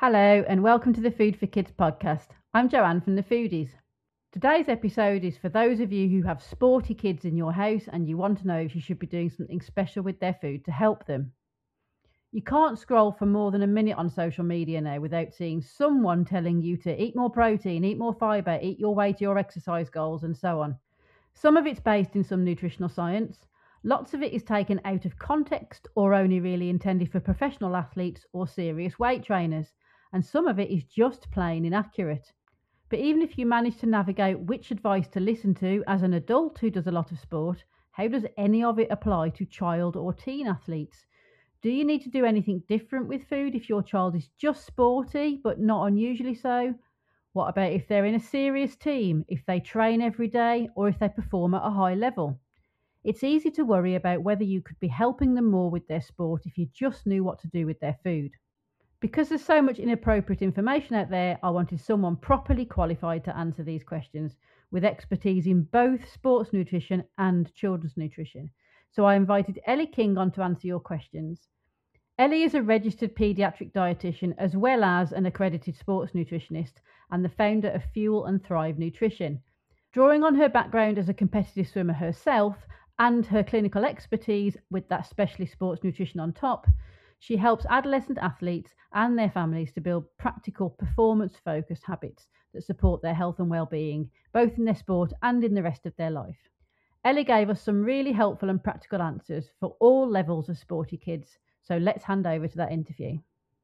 Hello and welcome to the Food for Kids podcast. I'm Joanne from The Foodies. Today's episode is for those of you who have sporty kids in your house and you want to know if you should be doing something special with their food to help them. You can't scroll for more than a minute on social media now without seeing someone telling you to eat more protein, eat more fibre, eat your way to your exercise goals and so on. Some of it's based in some nutritional science. Lots of it is taken out of context or only really intended for professional athletes or serious weight trainers. And some of it is just plain inaccurate. But even if you manage to navigate which advice to listen to as an adult who does a lot of sport, how does any of it apply to child or teen athletes? Do you need to do anything different with food if your child is just sporty but not unusually so? What about if they're in a serious team, if they train every day, or if they perform at a high level? It's easy to worry about whether you could be helping them more with their sport if you just knew what to do with their food. Because there's so much inappropriate information out there, I wanted someone properly qualified to answer these questions with expertise in both sports nutrition and children's nutrition. So I invited Ellie King on to answer your questions. Ellie is a registered paediatric dietitian as well as an accredited sports nutritionist and the founder of Fuel and Thrive Nutrition. Drawing on her background as a competitive swimmer herself and her clinical expertise with that specialist sports nutrition on top, she helps adolescent athletes and their families to build practical, performance-focused habits that support their health and well-being, both in their sport and in the rest of their life. Ellie gave us some really helpful and practical answers for all levels of sporty kids. So let's hand over to that interview.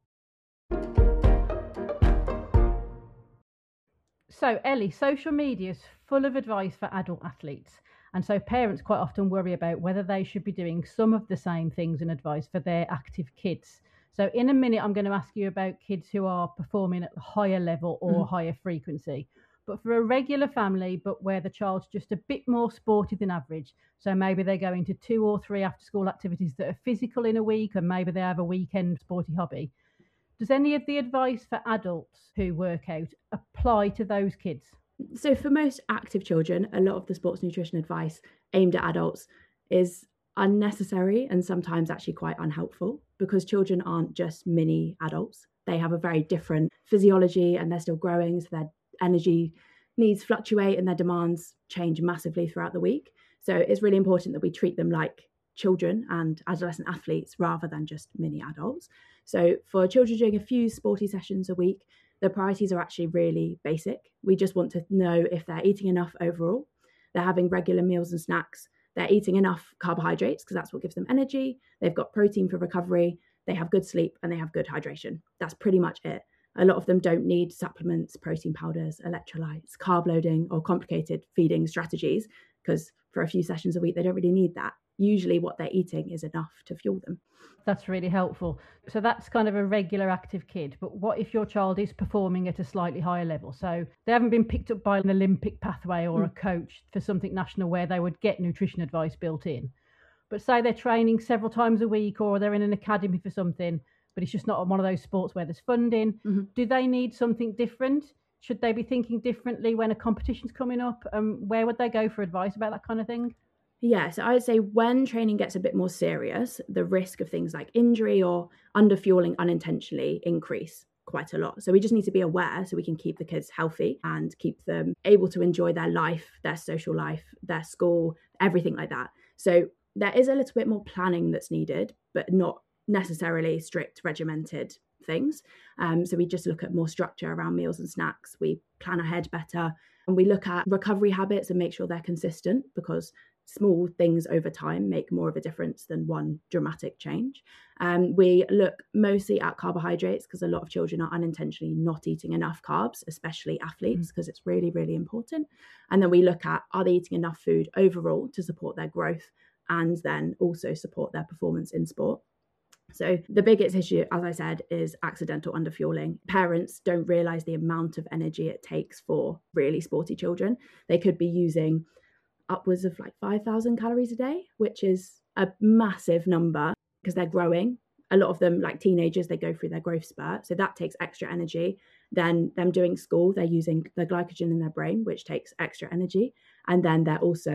So Ellie, social media is full of advice for adult athletes. And so parents quite often worry about whether they should be doing some of the same things and advice for their active kids. So in a minute, I'm going to ask you about kids who are performing at a higher level or higher frequency. But for a regular family, but where the child's just a bit more sporty than average, so maybe they're going to 2 or 3 after school activities that are physical in a week, and maybe they have a weekend sporty hobby. Does any of the advice for adults who work out apply to those kids? So for most active children, a lot of the sports nutrition advice aimed at adults is unnecessary and sometimes actually quite unhelpful, because children aren't just mini adults. They have a very different physiology and they're still growing, so their energy needs fluctuate and their demands change massively throughout the week. So it's really important that we treat them like children and adolescent athletes rather than just mini adults. So for children doing a few sporty sessions a week, the priorities are actually really basic. We just want to know if they're eating enough overall, they're having regular meals and snacks, they're eating enough carbohydrates because that's what gives them energy, they've got protein for recovery, they have good sleep, and they have good hydration. That's pretty much it. A lot of them don't need supplements, protein powders, electrolytes, carb loading, or complicated feeding strategies, because for a few sessions a week, they don't really need that. Usually what they're eating is enough to fuel them. That's really helpful. So that's kind of a regular active kid. But what if your child is performing at a slightly higher level? So they haven't been picked up by an Olympic pathway or a coach for something national where they would get nutrition advice built in. But say they're training several times a week, or they're in an academy for something, but it's just not one of those sports where there's funding. Do they need something different? Should they be thinking differently when a competition's coming up? Where would they go for advice about that kind of thing? Yeah, so I would say when training gets a bit more serious, the risk of things like injury or underfueling unintentionally increase quite a lot. So we just need to be aware so we can keep the kids healthy and keep them able to enjoy their life, their social life, their school, everything like that. So there is a little bit more planning that's needed, but not necessarily strict regimented things. So we just look at more structure around meals and snacks. We plan ahead better, and we look at recovery habits and make sure they're consistent, because small things over time make more of a difference than one dramatic change. We look mostly at carbohydrates because a lot of children are unintentionally not eating enough carbs, especially athletes, because it's really, really important. And then we look at, are they eating enough food overall to support their growth and then also support their performance in sport? So the biggest issue, as I said, is accidental underfueling. Parents don't realise the amount of energy it takes for really sporty children. They could be using upwards of like 5,000 calories a day, which is a massive number because they're growing. A lot of them, like teenagers, they go through their growth spurt. So that takes extra energy. Then them doing school, they're using the glycogen in their brain, which takes extra energy. And then they're also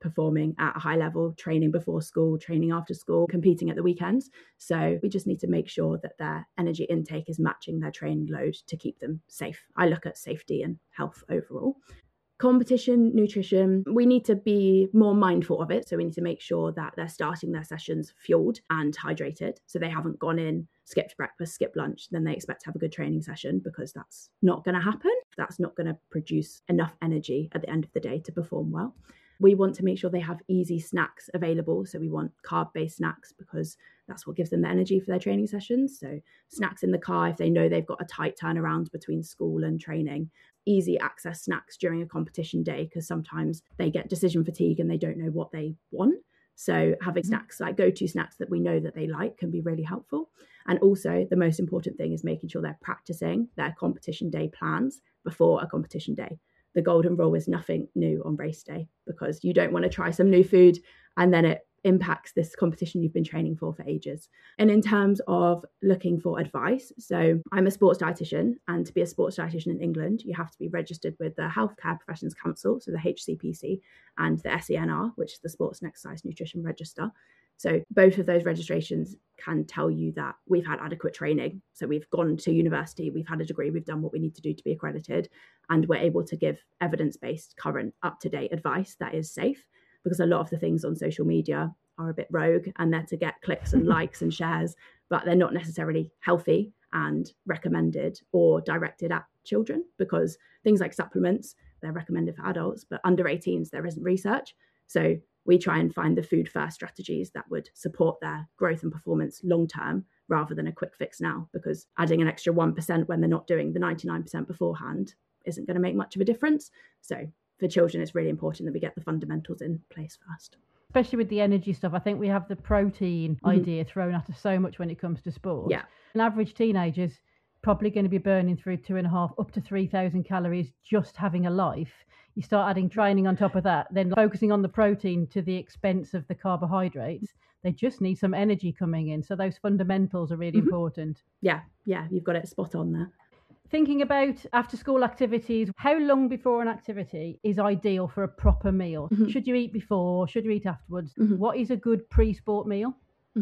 performing at a high level, training before school, training after school, competing at the weekends. So we just need to make sure that their energy intake is matching their training load to keep them safe. I look at safety and health overall. Competition nutrition, we need to be more mindful of it. So we need to make sure that they're starting their sessions fueled and hydrated. So they haven't gone in, skipped breakfast, skipped lunch, then they expect to have a good training session, because that's not going to happen. That's not going to produce enough energy at the end of the day to perform well. We want to make sure they have easy snacks available. So we want carb-based snacks, because that's what gives them the energy for their training sessions. So snacks in the car if they know they've got a tight turnaround between school and training. Easy access snacks during a competition day, because sometimes they get decision fatigue and they don't know what they want. So having snacks, like go-to snacks that we know that they like, can be really helpful. And also the most important thing is making sure they're practicing their competition day plans before a competition day. The golden rule is nothing new on race day, because you don't want to try some new food and then it impacts this competition you've been training for ages. And in terms of looking for advice, so I'm a sports dietitian, and to be a sports dietitian in England, you have to be registered with the Healthcare Professions Council, so the HCPC, and the SENR, which is the Sports and Exercise Nutrition Register. So both of those registrations can tell you that we've had adequate training. So we've gone to university, we've had a degree, we've done what we need to do to be accredited, and we're able to give evidence-based, current, up-to-date advice that is safe. Because a lot of the things on social media are a bit rogue and they're to get clicks and likes and shares, but they're not necessarily healthy and recommended or directed at children, because things like supplements, they're recommended for adults, but under 18s, there isn't research. So we try and find the food first strategies that would support their growth and performance long term, rather than a quick fix now, because adding an extra 1% when they're not doing the 99% beforehand isn't going to make much of a difference. So for children, it's really important that we get the fundamentals in place first. Especially with the energy stuff, I think we have the protein idea thrown at us so much when it comes to sport. Yeah. An average teenager's probably going to be burning through 2.5 up to 3,000 calories just having a life. You start adding training on top of that, then focusing on the protein to the expense of the carbohydrates. They just need some energy coming in. So those fundamentals are really important. Yeah, you've got it spot on there. Thinking about after school activities, how long before an activity is ideal for a proper meal? Should you eat before? Should you eat afterwards? What is a good pre-sport meal?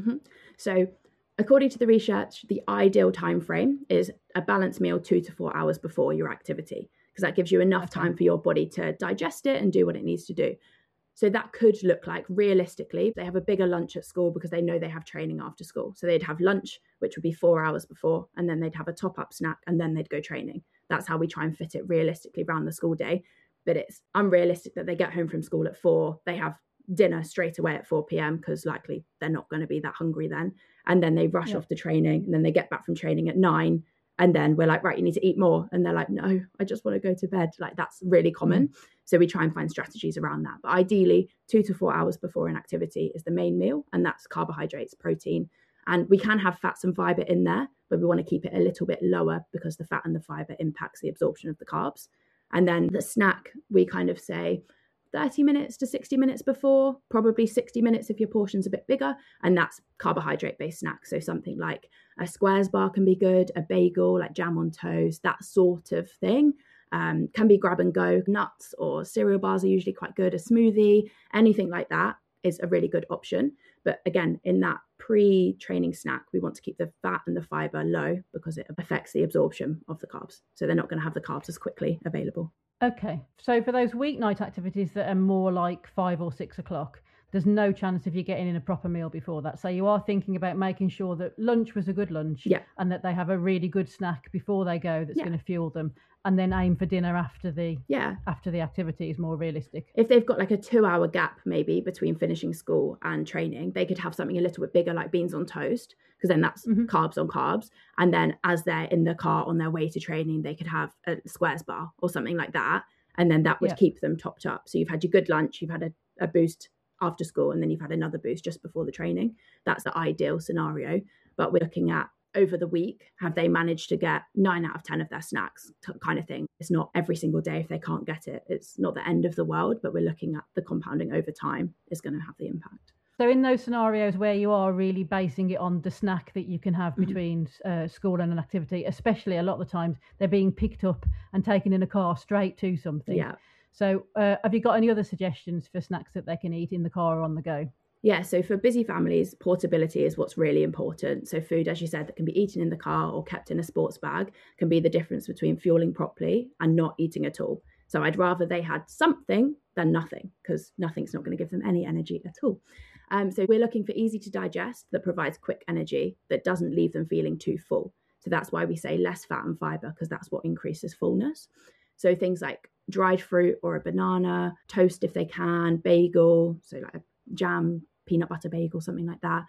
So according to the research, the ideal time frame is a balanced meal 2 to 4 hours before your activity, because that gives you enough time for your body to digest it and do what it needs to do. So that could look like, realistically, they have a bigger lunch at school because they know they have training after school. So they'd have lunch, which would be 4 hours before, and then they'd have a top-up snack, and then they'd go training. That's how we try and fit it realistically around the school day. But it's unrealistic that they get home from school at 4, they have dinner straight away at 4 p.m. because likely they're not going to be that hungry then. And then they rush off to training, and then they get back from training at 9. And then we're like, right, you need to eat more. And they're like, no, I just want to go to bed. Like, that's really common. So we try and find strategies around that. But ideally, 2 to 4 hours before an activity is the main meal. And that's carbohydrates, protein. And we can have fats and fiber in there, but we want to keep it a little bit lower because the fat and the fiber impacts the absorption of the carbs. And then the snack, we kind of say 30 minutes to 60 minutes before, probably 60 minutes if your portion's a bit bigger. And that's carbohydrate-based snacks. So something like a Squares bar can be good, a bagel, like jam on toast, that sort of thing. Can be grab and go. Nuts or cereal bars are usually quite good. A smoothie, anything like that is a really good option. But again, in that pre-training snack, we want to keep the fat and the fiber low because it affects the absorption of the carbs. So they're not going to have the carbs as quickly available. Okay, so for those weeknight activities that are more like 5 or 6 o'clock, there's no chance of you getting in a proper meal before that. So you are thinking about making sure that lunch was a good lunch and that they have a really good snack before they go that's going to fuel them, and then aim for dinner after the activity is more realistic. If they've got like a 2-hour gap maybe between finishing school and training, they could have something a little bit bigger like beans on toast, because then that's carbs on carbs. And then as they're in the car on their way to training, they could have a Squares bar or something like that. And then that would keep them topped up. So you've had your good lunch, you've had a boost after school, and then you've had another boost just before the training. That's the ideal scenario. But we're looking at over the week, have they managed to get 9 out of 10 of their snacks kind of thing. It's not every single day if they can't get it. It's not the end of the world, but we're looking at the compounding over time is going to have the impact. So in those scenarios where you are really basing it on the snack that you can have between school and an activity, especially a lot of the times they're being picked up and taken in a car straight to something. Yeah. So have you got any other suggestions for snacks that they can eat in the car or on the go? Yeah, so for busy families, portability is what's really important. So food, as you said, that can be eaten in the car or kept in a sports bag can be the difference between fueling properly and not eating at all. So I'd rather they had something than nothing, because nothing's not going to give them any energy at all. So we're looking for easy to digest that provides quick energy that doesn't leave them feeling too full. So that's why we say less fat and fiber, because that's what increases fullness. So things like dried fruit or a banana, toast if they can, bagel, so like a jam, peanut butter bagel, something like that.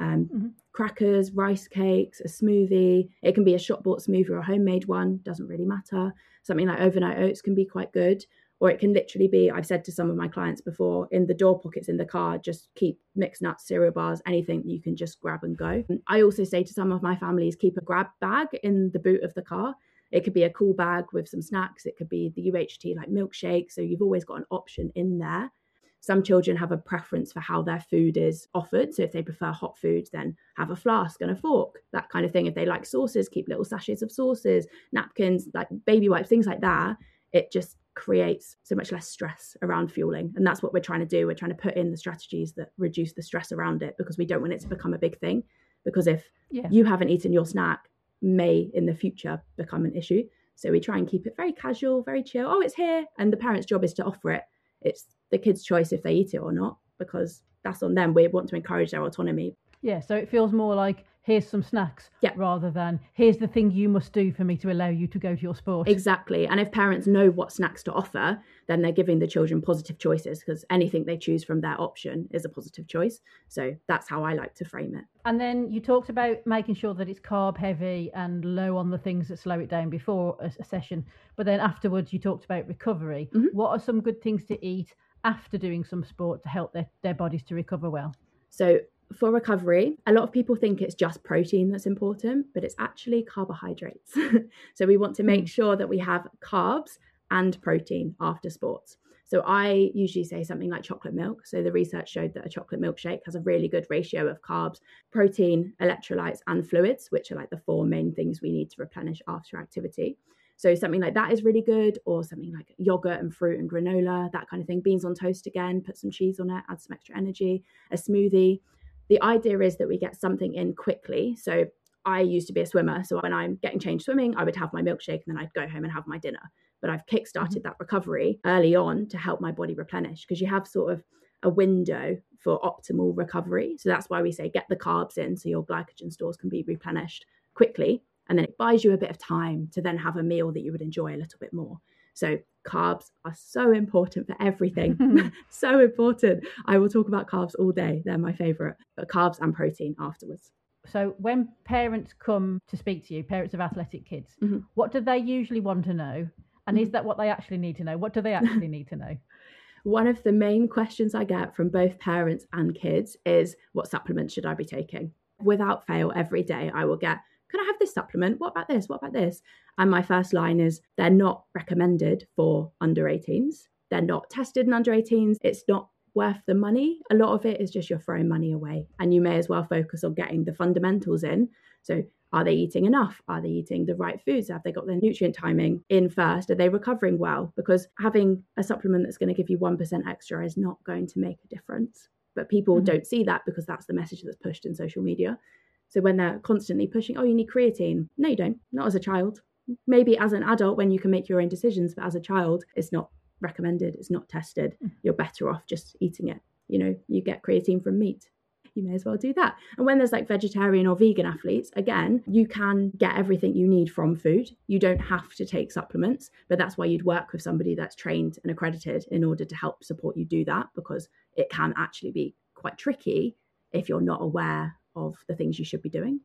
Crackers, rice cakes, a smoothie. It can be a shop bought smoothie or a homemade one, doesn't really matter. Something like overnight oats can be quite good. Or it can literally be, I've said to some of my clients before, in the door pockets in the car, just keep mixed nuts, cereal bars, anything you can just grab and go. I also say to some of my families, keep a grab bag in the boot of the car. It could be a cool bag with some snacks. It could be the UHT like milkshake. So you've always got an option in there. Some children have a preference for how their food is offered. So if they prefer hot food, then have a flask and a fork, that kind of thing. If they like sauces, keep little sachets of sauces, napkins, like baby wipes, things like that. It just creates so much less stress around fueling. And that's what we're trying to do. We're trying to put in the strategies that reduce the stress around it, because we don't want it to become a big thing. Because if you haven't eaten your snack, may in the future become an issue. So we try and keep it very casual, very chill. Oh, it's here. And the parent's job is to offer it. It's the kid's choice if they eat it or not, because that's on them. We want to encourage their autonomy. Yeah, so it feels more like, here's some snacks, rather than here's the thing you must do for me to allow you to go to your sport. Exactly. And if parents know what snacks to offer, then they're giving the children positive choices, because anything they choose from their option is a positive choice. So that's how I like to frame it. And then you talked about making sure that it's carb heavy and low on the things that slow it down before a session. But then afterwards, you talked about recovery. What are some good things to eat after doing some sport to help their bodies to recover well? So for recovery, a lot of people think it's just protein that's important, but it's actually carbohydrates. So we want to make sure that we have carbs and protein after sports. So I usually say something like chocolate milk. So the research showed that a chocolate milkshake has a really good ratio of carbs, protein, electrolytes, and fluids, which are like the four main things we need to replenish after activity. So something like that is really good, or something like yogurt and fruit and granola, that kind of thing. Beans on toast again, put some cheese on it, add some extra energy, a smoothie. The idea is that we get something in quickly. So I used to be a swimmer. So when I'm getting changed swimming, I would have my milkshake and then I'd go home and have my dinner. But I've kickstarted that recovery early on to help my body replenish, because you have sort of a window for optimal recovery. So that's why we say get the carbs in so your glycogen stores can be replenished quickly. And then it buys you a bit of time to then have a meal that you would enjoy a little bit more. So carbs are so important for everything. So important. I will talk about carbs all day. They're my favorite. But carbs and protein afterwards. So when parents come to speak to you, parents of athletic kids, what do they usually want to know? And is that what they actually need to know? What do they actually need to know? One of the main questions I get from both parents and kids is, what supplements should I be taking? Without fail, every day I will get, can I have this supplement? What about this? What about this? And my first line is, they're not recommended for under 18s. They're not tested in under 18s. It's not worth the money. A lot of it is just you're throwing money away, and you may as well focus on getting the fundamentals in. So are they eating enough? Are they eating the right foods? Have they got their nutrient timing in first? Are they recovering well? Because having a supplement that's going to give you 1% extra is not going to make a difference. But people don't see that, because that's the message that's pushed in social media. So when they're constantly pushing, oh, you need creatine. No, you don't. Not as a child. Maybe as an adult when you can make your own decisions, but as a child, it's not recommended. It's not tested. You're better off just eating it. You know, you get creatine from meat. You may as well do that. And when there's like vegetarian or vegan athletes, again, you can get everything you need from food. You don't have to take supplements, but that's why you'd work with somebody that's trained and accredited in order to help support you do that, because it can actually be quite tricky if you're not aware of the things you should be doing.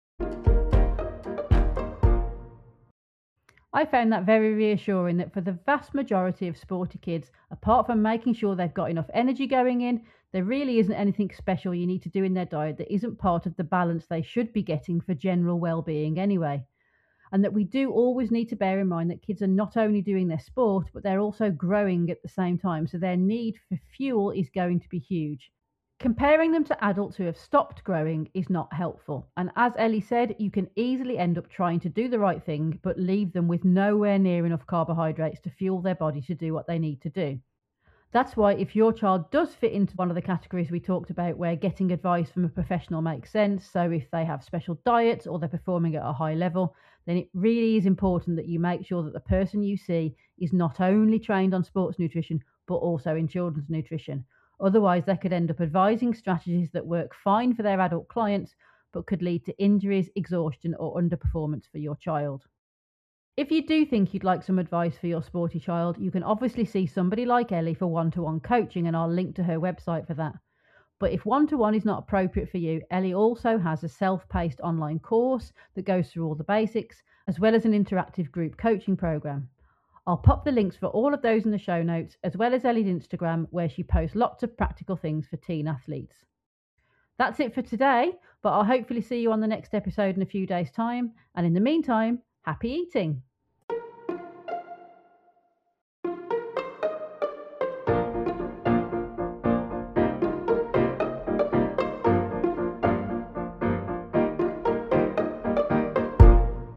I found that very reassuring, that for the vast majority of sporty kids, apart from making sure they've got enough energy going in, there really isn't anything special you need to do in their diet that isn't part of the balance they should be getting for general well-being anyway. And that we do always need to bear in mind that kids are not only doing their sport, but they're also growing at the same time. So their need for fuel is going to be huge. Comparing them to adults who have stopped growing is not helpful. And as Ellie said, you can easily end up trying to do the right thing, but leave them with nowhere near enough carbohydrates to fuel their body to do what they need to do. That's why if your child does fit into one of the categories we talked about where getting advice from a professional makes sense, so if they have special diets or they're performing at a high level, then it really is important that you make sure that the person you see is not only trained on sports nutrition, but also in children's nutrition. Otherwise, they could end up advising strategies that work fine for their adult clients, but could lead to injuries, exhaustion, or underperformance for your child. If you do think you'd like some advice for your sporty child, you can obviously see somebody like Ellie for one-to-one coaching, and I'll link to her website for that. But if one-to-one is not appropriate for you, Ellie also has a self-paced online course that goes through all the basics, as well as an interactive group coaching program. I'll pop the links for all of those in the show notes, as well as Ellie's Instagram, where she posts lots of practical things for teen athletes. That's it for today, but I'll hopefully see you on the next episode in a few days' time. And in the meantime, happy eating!